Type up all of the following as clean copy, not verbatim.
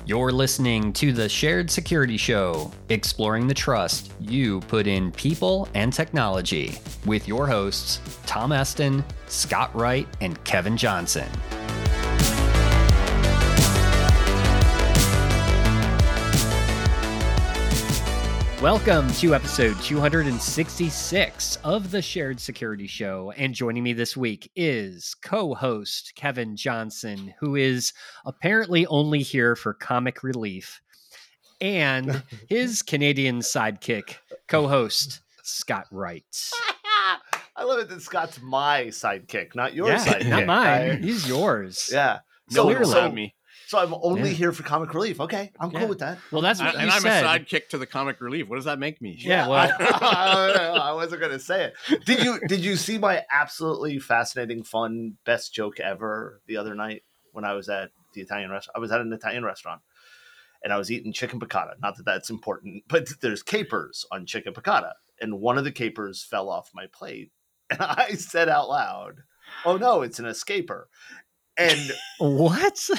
You're listening to the Shared Security Show, exploring the trust you put in people and technology, with your hosts, Tom Eston, Scott Wright, and Kevin Johnson. Welcome to episode 266 of the Shared Security Show. And joining me this week is co-host Kevin Johnson, who is apparently only here for comic relief, and his Canadian sidekick, co-host Scott Wright. I love it that Scott's my sidekick, not your sidekick. Not mine. He's yours. Yeah. So allowed me. So I'm only here for comic relief. Okay, I'm cool with that. Well, that's what you I'm said. a sidekick to the comic relief. What does that make me? Yeah, well, I wasn't going to say it. Did you see my absolutely fascinating, fun, best joke ever the other night when I was at the Italian restaurant? I was at an Italian restaurant and I was eating chicken piccata. Not that that's important, but there's capers on chicken piccata, and one of the capers fell off my plate, and I said out loud, "Oh no, it's an escaper." And what?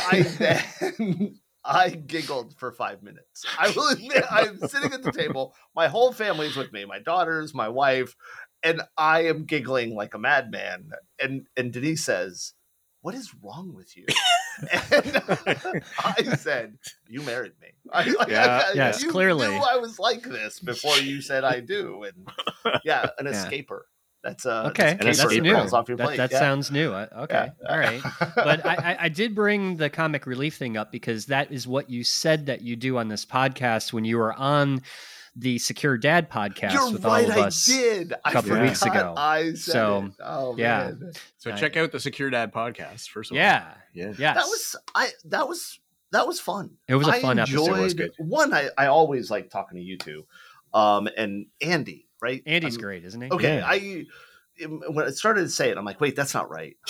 I giggled for 5 minutes. I will admit, I'm sitting at the table. My whole family's with me, my daughters, my wife, and I am giggling like a madman. And Denise says, "What is wrong with you?" And I said, "You married me." Yes, you clearly. knew I was like this before you said I do. And an escaper. That's okay. That's new. Off your plate. That sounds new. Okay, all right. But I did bring the comic relief thing up because that is what you said that you do on this podcast when you were on the Secure Dad podcast. You're with right, all of us. I did. A couple of weeks ago. I said it. Oh, yeah. Man. So check out the Secure Dad podcast first of all. Yeah. Yes. That was fun. It was a fun episode. It was good. One, I always like talking to you two, and Andy. Right, Andy's great, isn't he? Okay, yeah. When I started to say it, I'm like, wait, that's not right.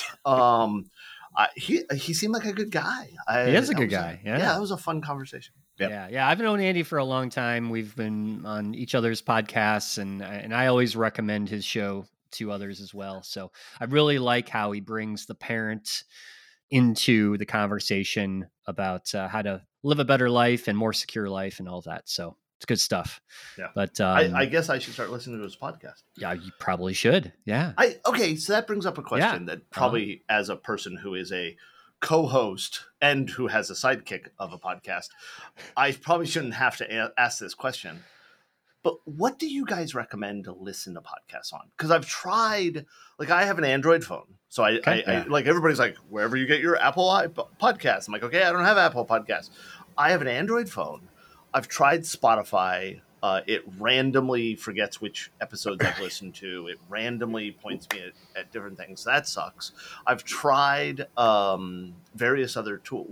He seemed like a good guy. He is a good guy. Yeah, that was a fun conversation. Yep. Yeah. I've known Andy for a long time. We've been on each other's podcasts, and I always recommend his show to others as well. So I really like how he brings the parent into the conversation about how to live a better life and more secure life and all that. So it's good stuff. Yeah. But I guess I should start listening to his podcast. Yeah, you probably should. Yeah. Okay, so that brings up a question that probably as a person who is a co-host and who has a sidekick of a podcast, I probably shouldn't have to ask this question. But what do you guys recommend to listen to podcasts on? Because I've tried, like I have an Android phone. So I like everybody's like, wherever you get your Apple podcast. I'm like, okay, I don't have Apple Podcasts. I have an Android phone. I've tried Spotify. It randomly forgets which episodes I've listened to. It randomly points me at different things. That sucks. I've tried various other tools.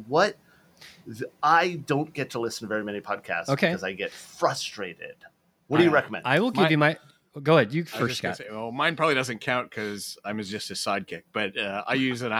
I don't get to listen to very many podcasts because I get frustrated. What do you recommend? I will give you my... Go ahead. You first, Scott. Say, well, mine probably doesn't count because I'm just a sidekick, but I use an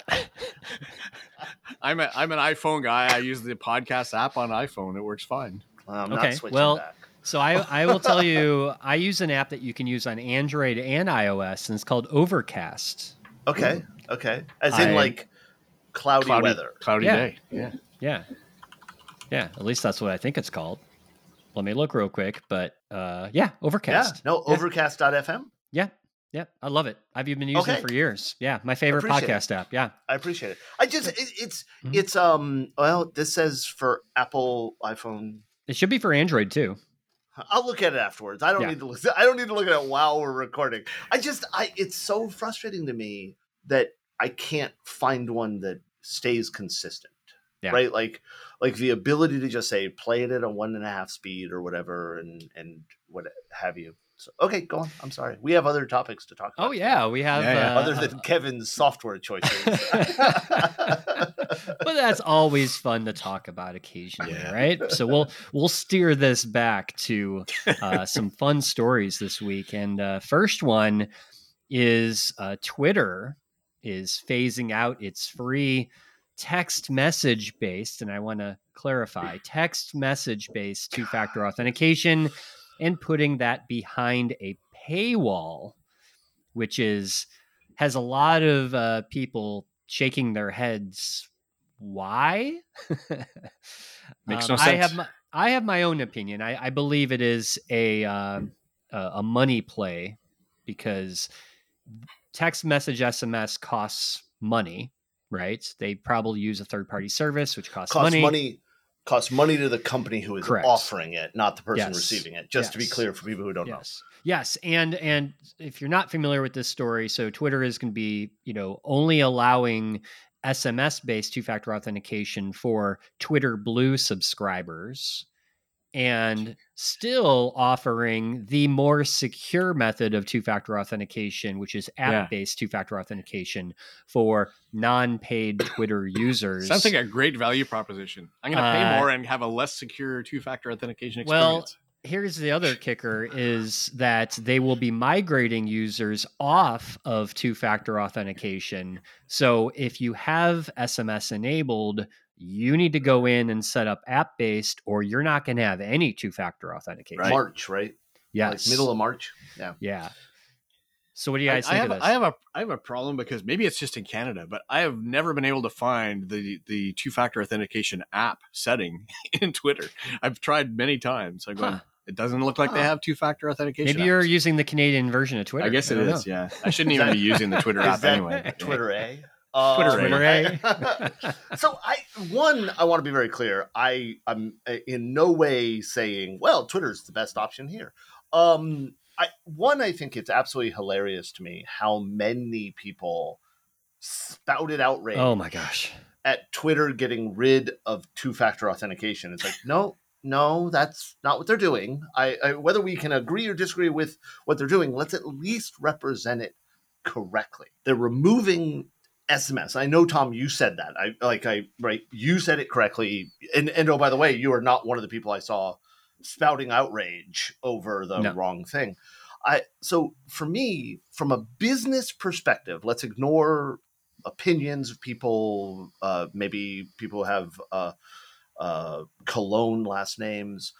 I'm an iPhone guy. I use the podcast app on iPhone. It works fine. I'm not switching back. So I will tell you, I use an app that you can use on Android and iOS, and it's called Overcast. Okay. As in like cloudy weather. Cloudy day. Yeah. At least that's what I think it's called. Let me look real quick, but Overcast. Yeah, Overcast.fm. Yeah, I love it. I've been using it for years. Yeah, my favorite podcast app. Yeah, I appreciate it. I just it's well, this says for Apple iPhone. It should be for Android too. I'll look at it afterwards. I don't need to look. I don't need to look at it while we're recording. It's so frustrating to me that I can't find one that stays consistent. Yeah. Right, like the ability to just say play it at a 1.5 speed or whatever, and what have you. So, okay, go on. I'm sorry. We have other topics to talk about. Oh yeah, we have other than Kevin's software choices. But that's always fun to talk about occasionally, right? So we'll steer this back to some fun stories this week, and first one is Twitter is phasing out its free text message based, and I want to clarify, text message based two-factor authentication, and putting that behind a paywall, which has a lot of people shaking their heads why. Makes no sense. I have my own opinion. I believe it is a money play because text message SMS costs money, right? They probably use a third-party service, which costs money. Costs money to the company who is offering it, not the person receiving it. Just to be clear for people who don't know. Yes, and if you're not familiar with this story, so Twitter is going to be, only allowing SMS-based two-factor authentication for Twitter Blue subscribers, and still offering the more secure method of two-factor authentication, which is app-based two-factor authentication for non-paid Twitter users. Sounds like a great value proposition. I'm going to pay more and have a less secure two-factor authentication experience. Well, here's the other kicker is that they will be migrating users off of two-factor authentication. So if you have SMS enabled, you need to go in and set up app-based, or you're not going to have any two-factor authentication. Right. March, right? Yes. Like middle of March. Yeah. So what do you guys think of this? I have a problem because maybe it's just in Canada, but I have never been able to find the two-factor authentication app setting in Twitter. I've tried many times. I go, it doesn't look like they have two-factor authentication. Maybe you're using the Canadian version of Twitter. I guess it is. Yeah. I shouldn't even be using the Twitter app anyway. Twitter A. Twitter A. So I want to be very clear. I'm in no way saying, well, Twitter's the best option here. I think it's absolutely hilarious to me how many people spouted outrage. Oh my gosh. At Twitter getting rid of two-factor authentication. It's like, no, that's not what they're doing. I whether we can agree or disagree with what they're doing, let's at least represent it correctly. They're removing SMS. I know, Tom, you said that. You said it correctly. And oh, by the way, you are not one of the people I saw spouting outrage over the wrong thing. So for me, from a business perspective, let's ignore opinions of people. Maybe people have Cologne last names.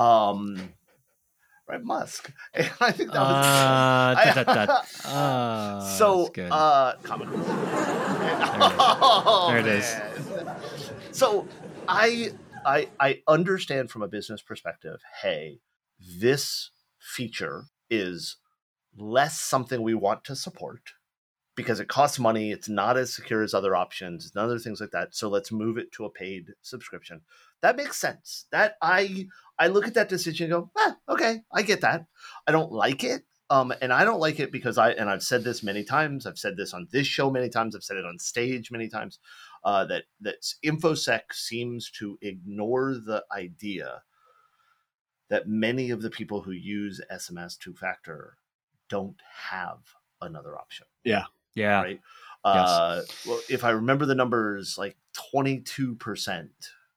Right, Musk. I think that was so good. Comic. There it is. So I understand from a business perspective, hey, this feature is less something we want to support because it costs money. It's not as secure as other options and other things like that. So let's move it to a paid subscription. That makes sense. That I look at that decision and go, okay, I get that. I don't like it. And I don't like it because I've said this many times. I've said this on this show many times. I've said it on stage many times, that InfoSec seems to ignore the idea that many of the people who use SMS two-factor don't have another option. Yeah. Right. Well, if I remember the numbers, like 22%.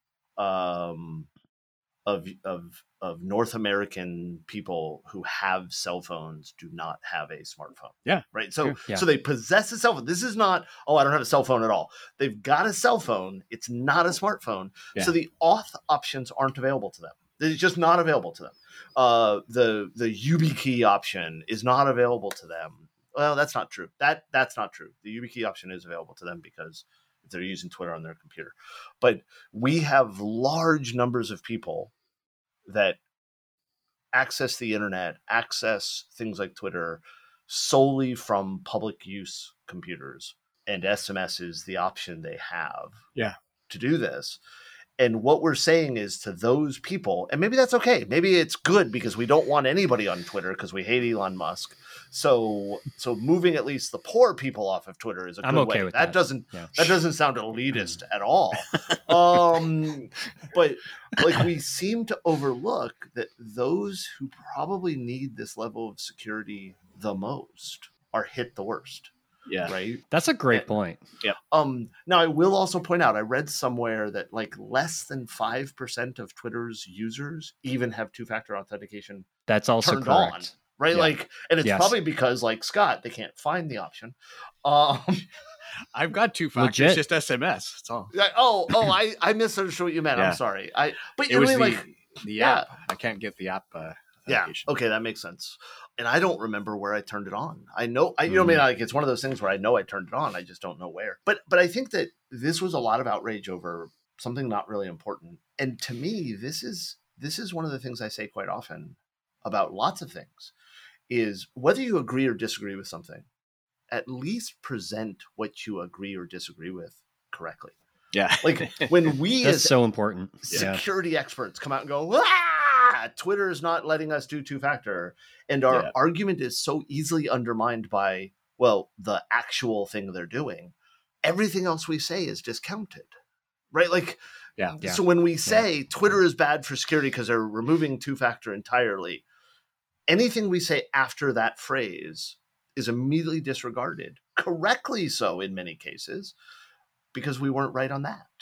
Of North American people who have cell phones do not have a smartphone. Yeah. Right. So they possess a cell phone. This is not, I don't have a cell phone at all. They've got a cell phone. It's not a smartphone. Yeah. So the auth options aren't available to them. It's just not available to them. The YubiKey option is not available to them. Well, that's not true. That's not true. The YubiKey option is available to them because they're using Twitter on their computer. But we have large numbers of people that access the internet, access things like Twitter solely from public use computers. And SMS is the option they have to do this. And what we're saying is to those people, and maybe that's okay. Maybe it's good because we don't want anybody on Twitter because we hate Elon Musk. So moving at least the poor people off of Twitter is a good way. With that doesn't sound elitist at all. But like we seem to overlook that those who probably need this level of security the most are hit the worst. Yeah. Right. That's a great point. Yeah. Now I will also point out, I read somewhere that like less than 5% of Twitter's users even have two-factor authentication. That's also turned correct. On. Right. Yeah. Like, and it's probably because like Scott, they can't find the option. I've got two factors, just SMS. That's all. I misunderstood what you meant. I'm sorry. But it was the app. I can't get the app. Okay, that makes sense. And I don't remember where I turned it on. I know, like it's one of those things where I know I turned it on. I just don't know where. But I think that this was a lot of outrage over something not really important. And to me, this is one of the things I say quite often about lots of things, is whether you agree or disagree with something, at least present what you agree or disagree with correctly. Yeah. Like when we That's as so important. security experts come out and go, Twitter is not letting us do two-factor. And our argument is so easily undermined by, well, the actual thing they're doing. Everything else we say is discounted, right? Like, so when we say Twitter is bad for security because they're removing two-factor entirely, anything we say after that phrase is immediately disregarded, correctly so in many cases, because we weren't right on that.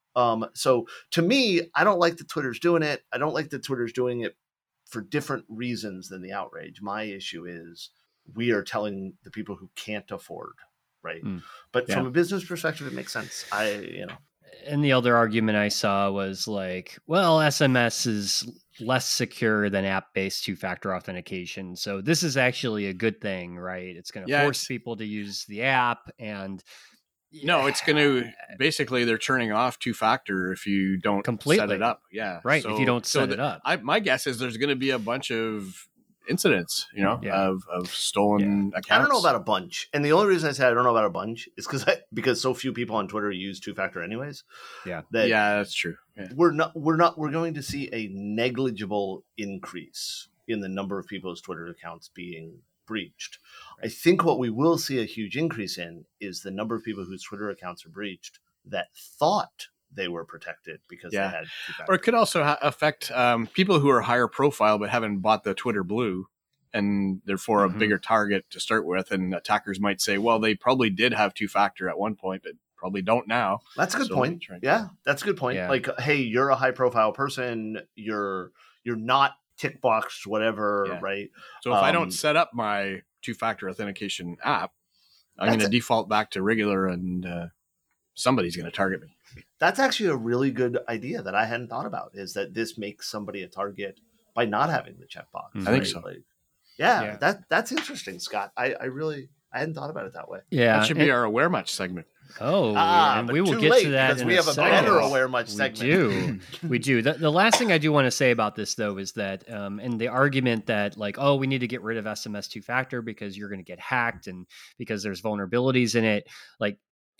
So to me, I don't like that Twitter's doing it. I don't like that Twitter's doing it for different reasons than the outrage. My issue is we are telling the people who can't afford, right? But from a business perspective, it makes sense. And the other argument I saw was like, well, SMS is less secure than app-based two-factor authentication. So this is actually a good thing, right? It's going to force people to use the app. And no, it's going to basically they're turning off two-factor if you don't set it up. Yeah. Right. So, if you don't set it up. My guess is there's going to be a bunch of incidents, of stolen accounts. I don't know about a bunch. And the only reason I say I don't know about a bunch is because so few people on Twitter use two-factor anyways. Yeah. That's true. Yeah. We're going to see a negligible increase in the number of people's Twitter accounts being breached. I think what we will see a huge increase in is the number of people whose Twitter accounts are breached that thought they were protected because they had two-factor. Or it could also affect people who are higher profile but haven't bought the Twitter Blue and therefore a bigger target to start with. And attackers might say, well, they probably did have two-factor at one point, but probably don't now. That's a good point. Yeah, that's a good point. Yeah. Like, hey, you're a high-profile person. You're not tick boxed, whatever, right? So if I don't set up my two-factor authentication app, I'm going to default back to regular, and somebody's going to target me. That's actually a really good idea that I hadn't thought about, is that this makes somebody a target by not having the checkbox. I think so. Like, that's interesting, Scott. I hadn't thought about it that way. Yeah. That should be our Aware Much segment. Oh, and we will get to that because we have a better Aware Much segment. We do. The last thing I do want to say about this, though, is that, and the argument that like, oh, we need to get rid of SMS two-factor because you're going to get hacked and because there's vulnerabilities in it. Like,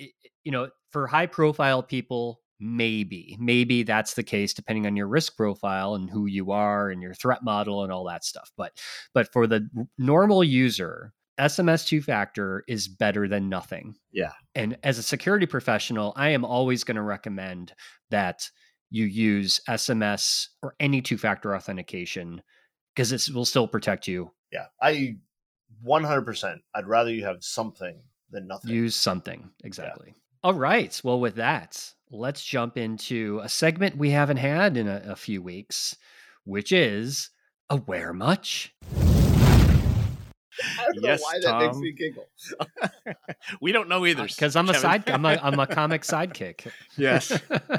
for high-profile people, maybe that's the case, depending on your risk profile and who you are and your threat model and all that stuff. But for the normal user, SMS two-factor is better than nothing. Yeah. And as a security professional, I am always going to recommend that you use SMS or any two-factor authentication because it will still protect you. Yeah. 100%. I'd rather you have something than nothing. Use something. Exactly. Yeah. All right. Well, with that, let's jump into a segment we haven't had in a few weeks, which is Aware Much? I don't know why that makes me giggle. We don't know either. Because I'm I'm a comic sidekick. Yes.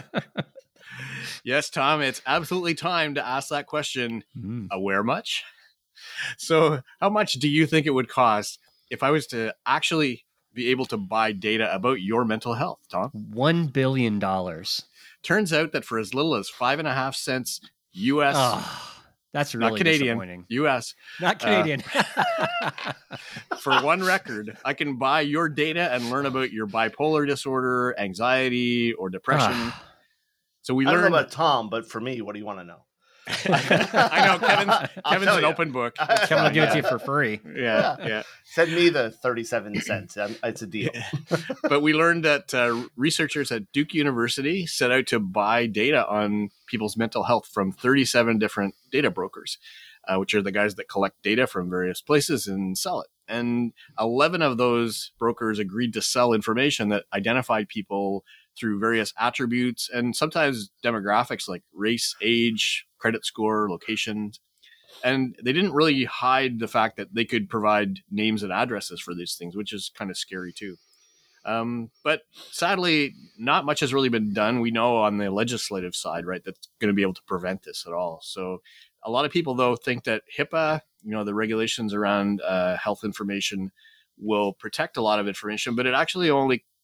Yes, Tom, it's absolutely time to ask that question. Aware Much? So how much do you think it would cost if I was to actually be able to buy data about your mental health, Tom? $1 billion. Turns out that for as little as 5.5 cents US, that's really not Canadian, disappointing. US, not Canadian. For one record, I can buy your data and learn about your bipolar disorder, anxiety, or depression. So I don't know about Tom, but for me, what do you want to know? I know Kevin's an open book. Kevin will give it to you for free. Yeah. Send me the 37 cents. It's a deal. But we learned that researchers at Duke University set out to buy data on people's mental health from 37 different data brokers, which are the guys that collect data from various places and sell it. And 11 of those brokers agreed to sell information that identified people through various attributes and sometimes demographics like race, age, credit score, locations. And they didn't really hide the fact that they could provide names and addresses for these things, which is kind of scary too. But sadly, not much has really been done. We know on the legislative side, right, that's going to be able to prevent this at all. So a lot of people, though, think that HIPAA, the regulations around health information will protect a lot of information, but it actually only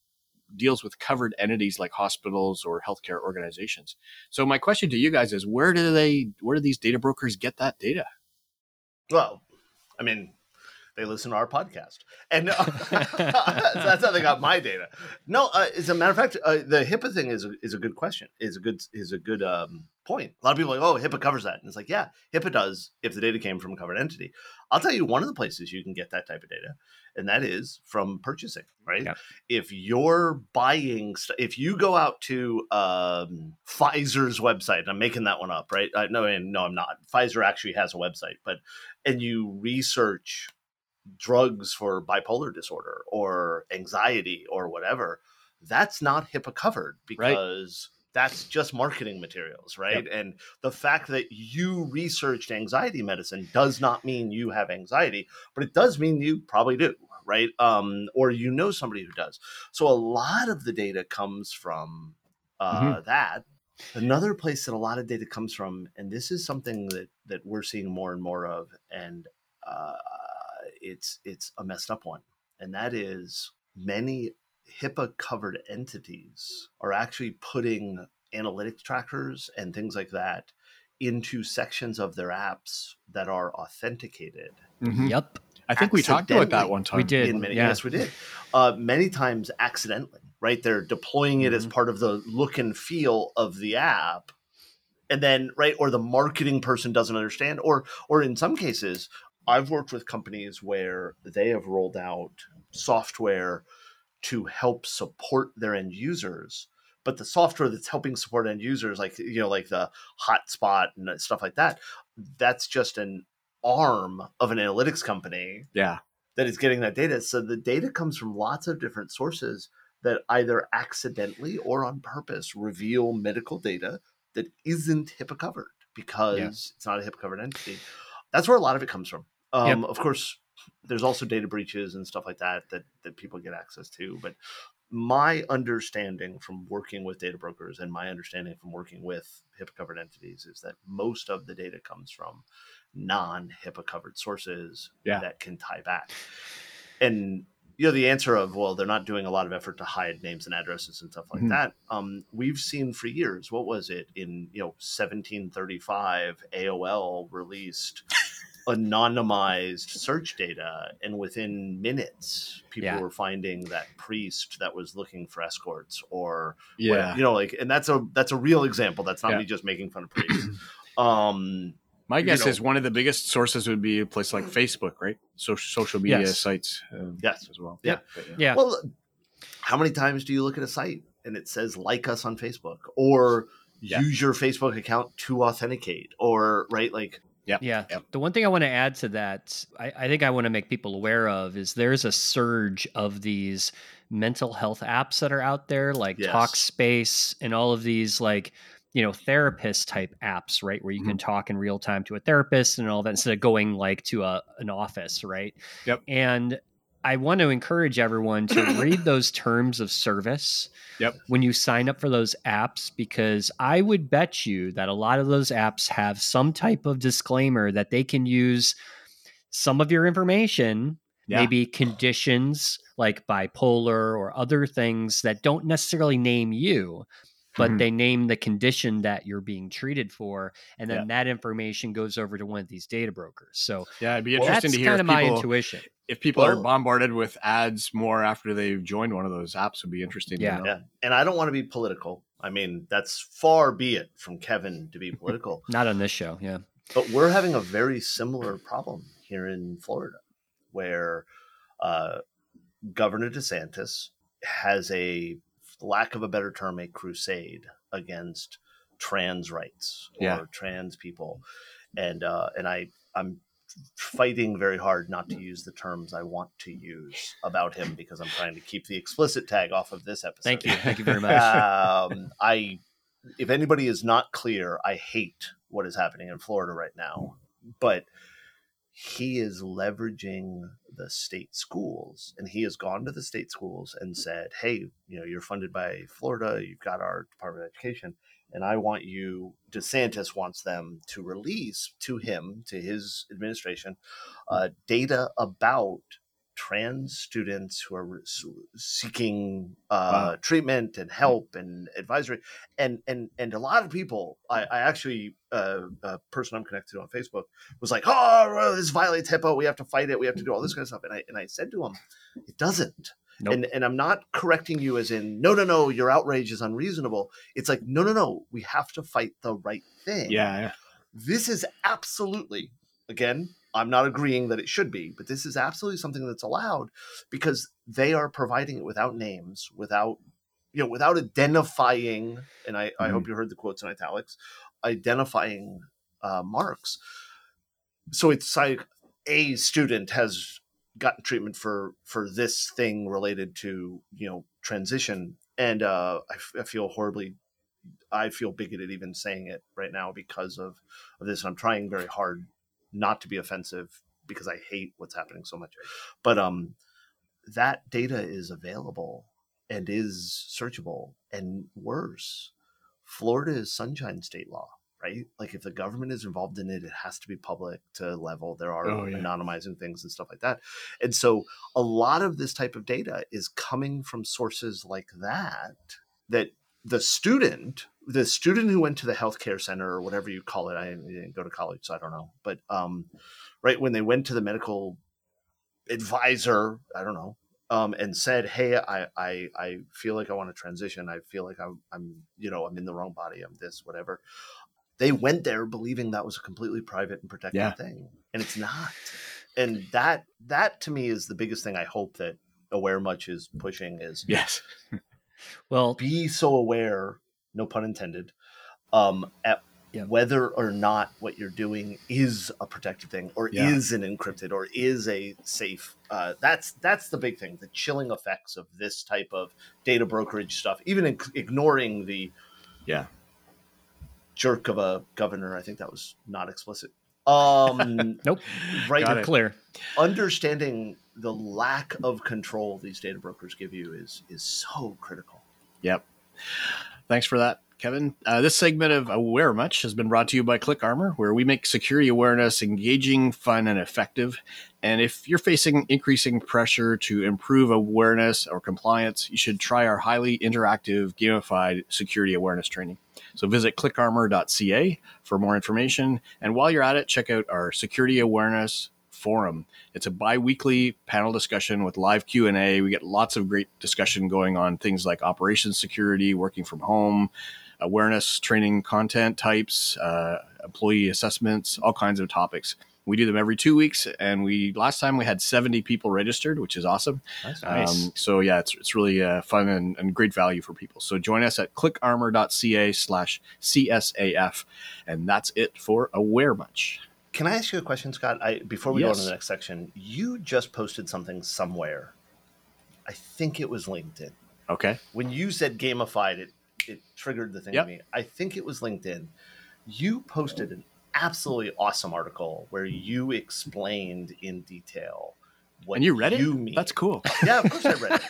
deals with covered entities like hospitals or healthcare organizations. So my question to you guys is, where do these data brokers get that data? Well, I mean, they listen to our podcast, and that's how they got my data. No, as a matter of fact, the HIPAA thing is a good question. Is a good point. A lot of people are like, oh, HIPAA covers that, and it's like, yeah, HIPAA does if the data came from a covered entity. I'll tell you one of the places you can get that type of data, and that is from purchasing. Right? Yep. If you're buying, if you go out to Pfizer's website, I'm making that one up, right? No, I'm not. Pfizer actually has a website, and you research drugs for bipolar disorder or anxiety or whatever, that's not HIPAA covered because that's just marketing materials, right? Yep. And the fact that you researched anxiety medicine does not mean you have anxiety, but it does mean you probably do, right? Or you know somebody who does. So a lot of the data comes from that. Another place that a lot of data comes from, and this is something that we're seeing more and more of, and it's a messed up one, and that is many HIPAA covered entities are actually putting analytics trackers and things like that into sections of their apps that are authenticated. Mm-hmm. Yep. I think we talked about that one time. We did. Yes, we did. Many times accidentally, right? They're deploying it as part of the look and feel of the app. And then, right, or the marketing person doesn't understand, or in some cases, I've worked with companies where they have rolled out software to help support their end users, but the software that's helping support end users, like the hotspot and stuff like that, that's just an arm of an analytics company that is getting that data. So the data comes from lots of different sources that either accidentally or on purpose reveal medical data that isn't HIPAA covered because it's not a HIPAA covered entity. That's where a lot of it comes from. Of course, there's also data breaches and stuff like that people get access to. But my understanding from working with data brokers and my understanding from working with HIPAA covered entities is that most of the data comes from non-HIPAA covered sources that can tie back. And the answer of, well, they're not doing a lot of effort to hide names and addresses and stuff like that. We've seen for years, what was it in 1735, AOL released anonymized search data, and within minutes people were finding that priest that was looking for escorts or and that's a real example. That's not me just making fun of priests. My guess is one of the biggest sources would be a place like Facebook, right? Social media sites as well. Yeah. Well, how many times do you look at a site and it says like us on Facebook, or use your Facebook account to authenticate, or The one thing I want to add to that, I think I want to make people aware of, is there's a surge of these mental health apps that are out there, like Talkspace and all of these therapist type apps, right? Where you can talk in real time to a therapist and all that instead of going to an office, right? Yep. And I want to encourage everyone to read those terms of service when you sign up for those apps, because I would bet you that a lot of those apps have some type of disclaimer that they can use some of your information, maybe conditions like bipolar or other things that don't necessarily name you, but they name the condition that you're being treated for, and then that information goes over to one of these data brokers. So it'd be interesting to hear. That's kind of my intuition. If people are bombarded with ads more after they've joined one of those apps, would be interesting to know. Yeah, and I don't want to be political. I mean, that's far be it from Kevin to be political. Not on this show, But we're having a very similar problem here in Florida, where Governor DeSantis has lack of a better term, a crusade against trans rights or trans people. And I'm fighting very hard not to use the terms I want to use about him, because I'm trying to keep the explicit tag off of this episode. Thank you. Thank you very much. If anybody is not clear, I hate what is happening in Florida right now, but he is leveraging the state schools, and he has gone to the state schools and said, hey, you're funded by Florida. You've got our Department of Education, and I want you, DeSantis wants them to release to him, to his administration, data about trans students who are seeking Wow. treatment and help and advisory, and a lot of people. I actually a person I'm connected to on Facebook was like, "Oh, well, this violates HIPAA. We have to fight it. We have to do all this kind of stuff." And I said to him, "It doesn't." Nope. And I'm not correcting you as in no, your outrage is unreasonable. It's like no, we have to fight the right thing. Yeah. This is absolutely, again, I'm not agreeing that it should be, but this is absolutely something that's allowed because they are providing it without names, without identifying, and I hope you heard the quotes in italics, identifying marks. So it's like a student has gotten treatment for this thing related to, transition. And I feel horribly, I feel bigoted even saying it right now because of this. I'm trying very hard not to be offensive because I hate what's happening so much. But that data is available and is searchable. And worse, Florida is sunshine state law, right? Like if the government is involved in it, it has to be public to level. There are anonymizing things and stuff like that. And so a lot of this type of data is coming from sources like that the student who went to the healthcare center or whatever you call it, I didn't go to college, so I don't know. But right when they went to the medical advisor, I don't know, and said, "Hey, I feel like I want to transition. I feel like I'm I'm in the wrong body. I'm this, whatever." They went there believing that was a completely private and protected thing, and it's not. And that to me is the biggest thing I hope that Aware Much is pushing is yes. Well, be so aware, no pun intended, at whether or not what you're doing is a protected thing or is an encrypted or is a safe. That's the big thing, the chilling effects of this type of data brokerage stuff, even ignoring the jerk of a governor. I think that was not explicit. Nope. Right. Clear. Understanding the lack of control these data brokers give you is so critical. Yep. Thanks for that, Kevin. This segment of Aware Much has been brought to you by ClickArmor, where we make security awareness engaging, fun, and effective. And if you're facing increasing pressure to improve awareness or compliance, you should try our highly interactive, gamified security awareness training. So visit clickarmor.ca for more information. And while you're at it, check out our security awareness forum. It's a bi-weekly panel discussion with live Q&A. We get lots of great discussion going on things like operations security, working from home, awareness training content types, employee assessments, all kinds of topics. We do them every 2 weeks, and last time we had 70 people registered, which is awesome. That's nice. So yeah, it's really fun and great value for people. So join us at clickarmor.ca/CSAF, and that's it for Aware Much. Can I ask you a question, Scott? Before we go on to the next section, you just posted something somewhere. I think it was LinkedIn. Okay. When you said gamified, it triggered the thing in me. I think it was LinkedIn. You posted an absolutely awesome article where you explained in detail what and you read it? Mean. That's cool. Yeah, of course I read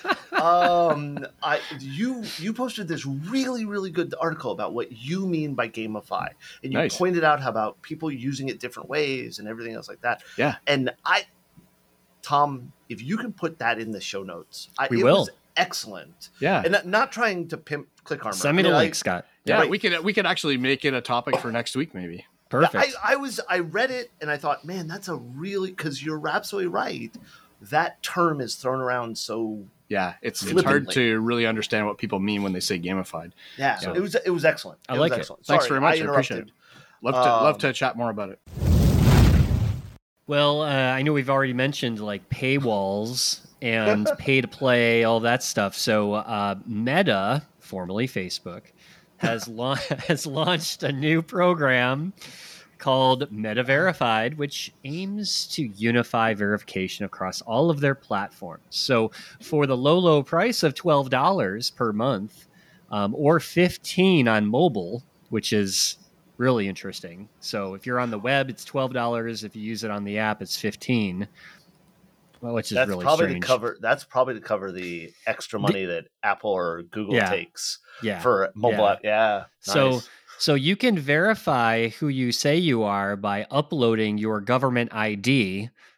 it. You posted this really, really good article about what you mean by gamify. And you pointed out how about people using it different ways and everything else like that. Yeah. And Tom, if you can put that in the show notes, we will. Was excellent. Yeah. And not trying to pimp ClickArmor. Send me the link, Scott. Yeah, right. we could actually make it a topic for next week, maybe. Perfect. I read it and I thought, man, that's because you're absolutely right. That term is thrown around so it's hard to really understand what people mean when they say gamified. Yeah, so it was excellent. I like it. Excellent. Thanks very much. I appreciate it. Love to chat more about it. Well, I know we've already mentioned like paywalls and pay to play, all that stuff. So Meta, formerly Facebook, has launched a new program called Meta Verified, which aims to unify verification across all of their platforms. So for the low price of $12 per month, or $15 on mobile, which is really interesting. So if you're on the web, it's $12. If you use it on the app, it's $15. Well, which is really strange. That's probably to cover the extra money that Apple or Google takes for mobile app. Yeah. Nice. So you can verify who you say you are by uploading your government ID,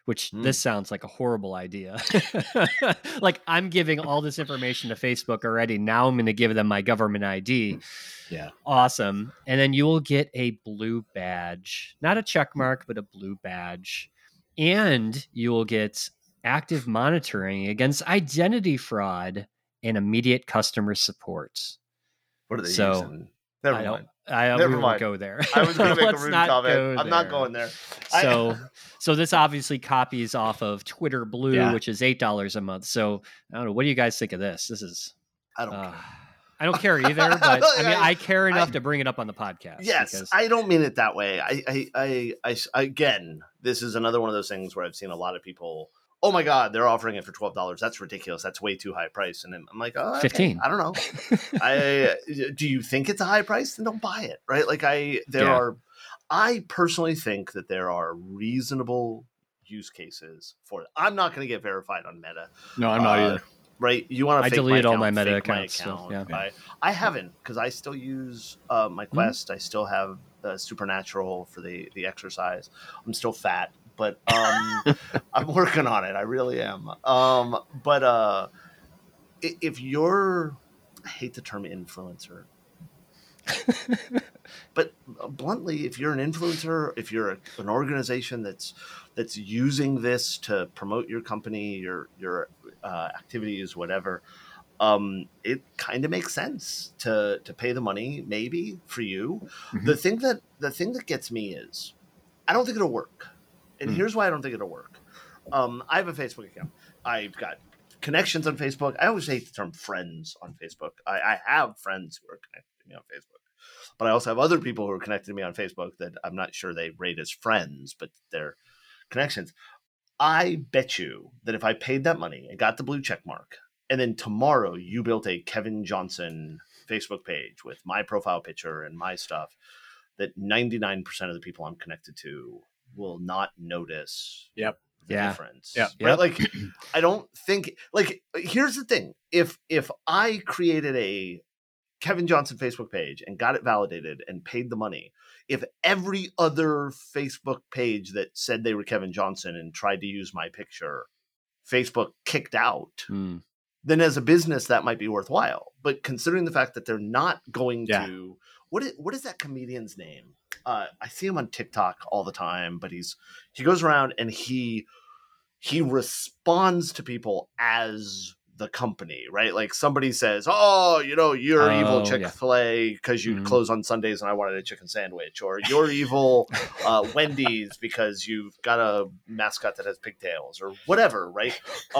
which this sounds like a horrible idea. Like, I'm giving all this information to Facebook already. Now I'm going to give them my government ID. Yeah. Awesome. And then you will get a blue badge, not a check mark, but a blue badge. And you will get active monitoring against identity fraud and immediate customer support. What are they using? Never mind. We won't go there. I was going to make a rude comment. I'm not going there. So this obviously copies off of Twitter Blue, which is $8 a month. So I don't know. What do you guys think of this? This is I don't care. I don't care either, but I mean, I care enough to bring it up on the podcast. Yes, I don't mean it that way. I again, this is another one of those things where I've seen a lot of people. Oh my God, they're offering it for $12. That's ridiculous. That's way too high price. And I'm like, oh, okay. 15. I don't know. Do you think it's a high price? Then don't buy it, right? Like I personally think that there are reasonable use cases for it. I'm not going to get verified on Meta. No, I'm not either. Right? You want to? I deleted all my Meta accounts. So, yeah. I haven't because I still use my Quest. I still have Supernatural for the exercise. I'm still fat, but I'm working on it. I really am. But if you're, I hate the term influencer, but bluntly, if you're an influencer, if you're an organization that's using this to promote your company, your activities, whatever, it kind of makes sense to pay the money maybe for you. Mm-hmm. The thing that gets me is I don't think it'll work. And here's why I don't think it'll work. I have a Facebook account. I've got connections on Facebook. I always hate the term friends on Facebook. I have friends who are connected to me on Facebook, but I also have other people who are connected to me on Facebook that I'm not sure they rate as friends, but they're connections. I bet you that if I paid that money and got the blue check mark, and then tomorrow you built a Kevin Johnson Facebook page with my profile picture and my stuff, that 99% of the people I'm connected to will not notice the difference. Yeah. Right? Like, I don't think, like, here's the thing. If I created a Kevin Johnson Facebook page and got it validated and paid the money, if every other Facebook page that said they were Kevin Johnson and tried to use my picture, Facebook kicked out, then as a business, that might be worthwhile. But considering the fact that they're not going to, what is that comedian's name? I see him on TikTok all the time, but he goes around and he responds to people as the company, right? Like somebody says, "Oh, you're evil Chick-fil-A because you close on Sundays and I wanted a chicken sandwich," or "You're evil Wendy's because you've got a mascot that has pigtails," or whatever, right?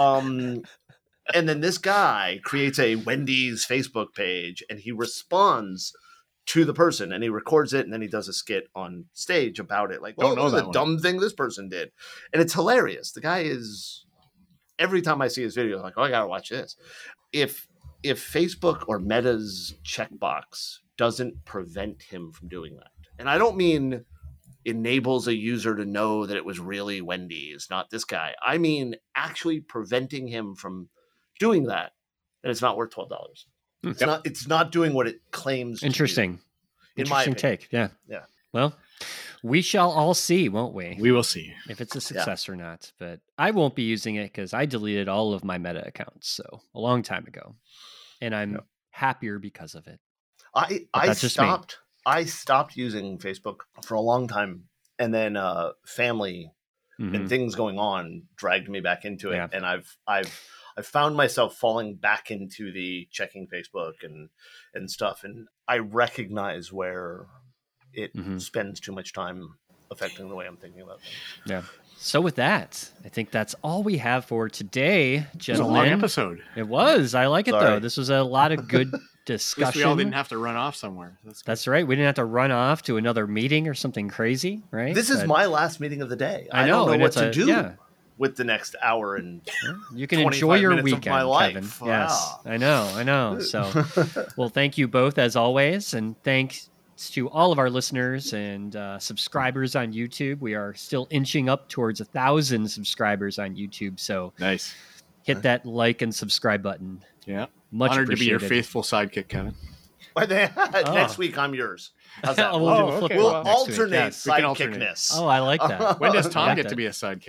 And then this guy creates a Wendy's Facebook page and he responds to the person and he records it and then he does a skit on stage about it. Like, don't know the dumb thing this person did. And it's hilarious. The guy is, every time I see his video, I'm like, oh, I gotta watch this. If Facebook or Meta's checkbox doesn't prevent him from doing that, and I don't mean enables a user to know that it was really Wendy's, not this guy. I mean actually preventing him from doing that, then it's not worth $12. It's not doing what it claims to do. Interesting take. Yeah. Yeah. Well, we shall all see, won't we? We will see if it's a success or not. But I won't be using it because I deleted all of my Meta accounts a long time ago, and I'm happier because of it. I stopped using Facebook for a long time, and then family and things going on dragged me back into it, and I've found myself falling back into the checking Facebook and stuff, and I recognize where it spends too much time affecting the way I'm thinking about things. Yeah. So with that, I think that's all we have for today, gentlemen. It was a long episode. It was. I like it, though. This was a lot of good discussion. At least we all didn't have to run off somewhere. That's right. We didn't have to run off to another meeting or something crazy, right? This is my last meeting of the day. I don't know what to do with the next hour and you can enjoy your weekend, my life. Kevin. Yes, I know. So, well, thank you both as always, and thanks to all of our listeners and subscribers on YouTube. We are still inching up towards 1,000 subscribers on YouTube. So nice. Hit that like and subscribe button. Yeah, much honored appreciated. to be your faithful sidekick, Kevin. Next week I'm yours. How's that? We'll alternate sidekickness. Oh, I like that. When does Tom get to be a sidekick?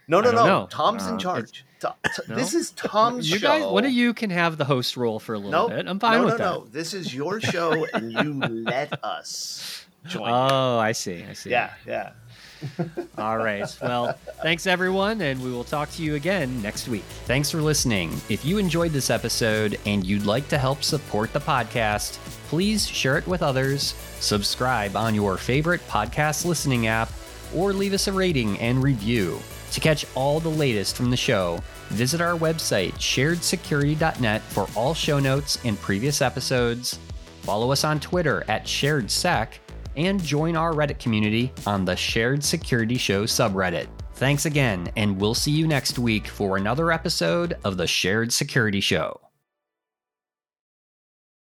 No. Tom's in charge. This is Tom's show. Guys, one of you can have the host role for a little bit. I'm fine with that. No. This is your show, and you let us join. Oh, I see. Yeah. All right. Well, thanks everyone, and we will talk to you again next week. Thanks for listening. If you enjoyed this episode and you'd like to help support the podcast, please share it with others, subscribe on your favorite podcast listening app, or leave us a rating and review. To catch all the latest from the show, visit our website, sharedsecurity.net, for all show notes and previous episodes. Follow us on Twitter @SharedSec, and join our Reddit community on the Shared Security Show subreddit. Thanks again, and we'll see you next week for another episode of the Shared Security Show.